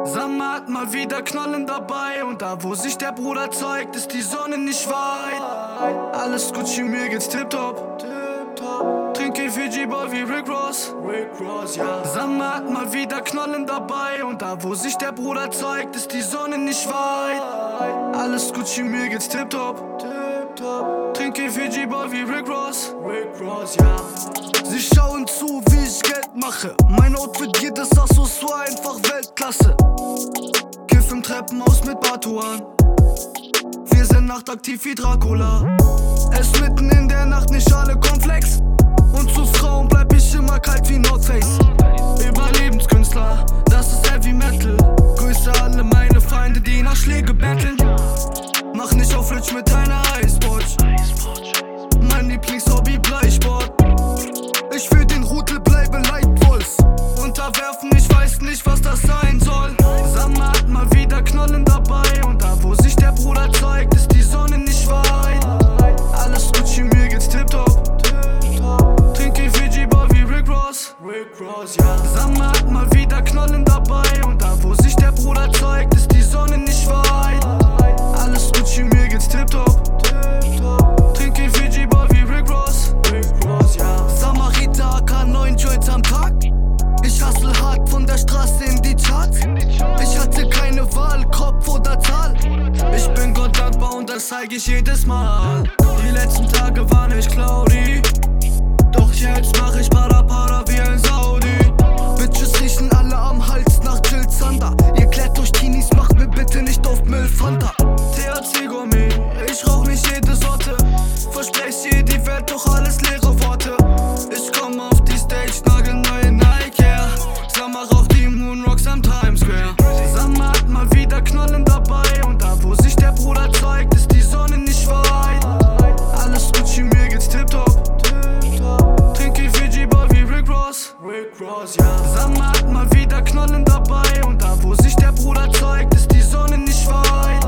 Sommer hat mal wieder Knollen dabei. Und da wo sich der Bruder zeigt, ist die Sonne nicht weit. Alles Gucci, mir geht's tipptopp. Trinke Fiji Boy wie Rick Ross, ja. Sommer hat mal wieder Knollen dabei. Und da wo sich der Bruder zeigt, ist die Sonne nicht weit. Alles Gucci, mir geht's tipptopp. Trinke Fiji Boy wie Rick Ross, ja. Sie schauen zu, wie ich Geld mache. Mein Outfit, jedes Accessoire einfach Weltklasse. Kiff im Treppenhaus mit Batuan. Wir sind nachtaktiv wie Dracula. Es mitten in der Nacht, nicht alle Cornflakes. Und zu Frauen bleib ich immer kalt wie North Face. Überlebenskünstler, das ist Heavy Metal. Grüße alle meine Feinde, die nach Schläge betteln. Mach nicht auf Flitsch mit deiner Eiswatch. Mein Lieblingshobby Bleisport. Ich für den Rudel bleibe Leitwolf. Unterwerfen, ich weiß nicht, was das sein soll. Sommer hat mal wieder Knollen dabei. Und da wo sich der Bruder zeigt, ist die Sonne nicht weit. Alles Gucci, mir geht's tipptopp. Trinke Fiji Boy wie Rick Ross, ja. Sommer hat mal wieder Knollen dabei. Und da wo sich der Bruder zeigt, ist die Sonne nicht weit. Alles Gucci, mir geht's tipptopp. Trinke Fiji Boy wie Rick Ross, ja. Samariter AK 9 Joints am Tag. Ich hustle hart von der Straße in die Charts. Ich hatte keine Wahl, Kopf oder Zahl. Ich bin Gott dankbar und das zeig ich jedes Mal. Die letzten Tage waren echt cloudy. Doch jetzt mach ich Para wie ein Saudi. Bitches riechen alle am Hals nach Jill Sander. Ihr klärt durch Teenies, macht mir bitte nicht auf Müllfanta. THC-Gummi, ich rauch nicht jede Sorte. Versprech dir die Welt, doch alles leere Worte. Ich komm auf die Stage, nagelneue Nike, yeah. Sommer raucht die Moonrocks am Times Square. Sommer hat mal wieder Knollen dabei. Und da wo sich der Bruder zeigt, ist die Sonne nicht weit. Alles Gucci, mir geht's tipptopp. Trinke Fiji Boy wie Rick Ross, ja. Sommer hat mal wieder Knollen dabei. Und da wo sich der Bruder zeigt, ist die Sonne nicht weit.